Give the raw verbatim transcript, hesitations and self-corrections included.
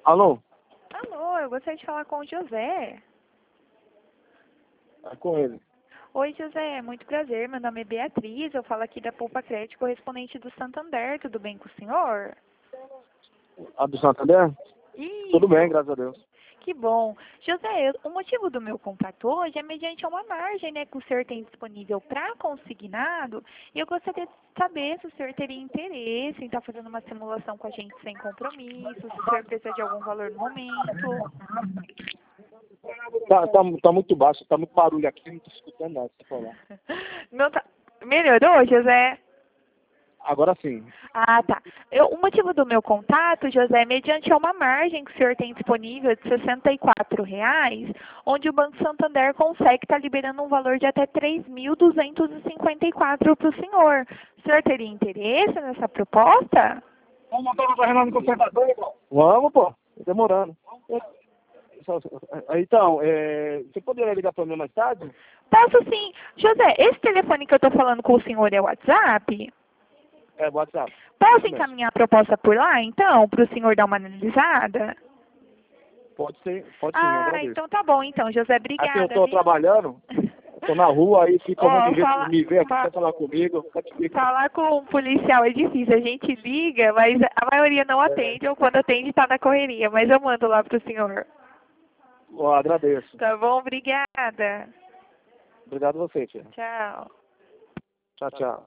Alô? Alô, eu gostaria de falar com o José. É com ele. Oi, José, muito prazer. Meu nome é Beatriz, eu falo aqui da Poupa Crédito, correspondente do Santander. Tudo bem com o senhor? A do Santander? Isso. Tudo bem, graças a Deus. Que bom. José, eu- o motivo do meu contato hoje é mediante uma margem, né, que o senhor tem disponível para consignado. E eu gostaria de saber se o senhor teria interesse em estar fazendo uma simulação com a gente sem compromisso, se o senhor precisa de algum valor no momento. Tá, tá, tá muito baixo, tá muito barulho aqui, não tô escutando nada você falar. Não tá... Melhorou, José? Agora sim. Ah, tá. Eu, o motivo do meu contato, José, é mediante uma margem que o senhor tem disponível de sessenta e quatro reais, onde o Banco Santander consegue estar liberando um valor de até três mil duzentos e cinquenta e quatro para o senhor. O senhor teria interesse nessa proposta? Vamos montar uma barreira no conservador, irmão? Vamos, pô. Tá demorando. Então, é, você poderia ligar para mim mais tarde? Posso sim. José, esse telefone que eu estou falando com o senhor é o WhatsApp? É, WhatsApp. Posso Isso mesmo. encaminhar a proposta por lá, então, para o senhor dar uma analisada? Pode ser, pode sim, eu Ah, agradeço. então tá bom, então, José, Aqui eu obrigada, tô viu? trabalhando, tô na rua, aí fica Ó, algum me ver, fala- me ver aqui, fa- quer falar comigo, pode ficar. Falar com um policial é difícil. A gente liga, mas a maioria não atende, ou quando atende está na correria. Mas eu mando lá pro senhor. Eu agradeço. Tá bom? Obrigada. Obrigado a você, tia. Tchau. Tchau, tchau.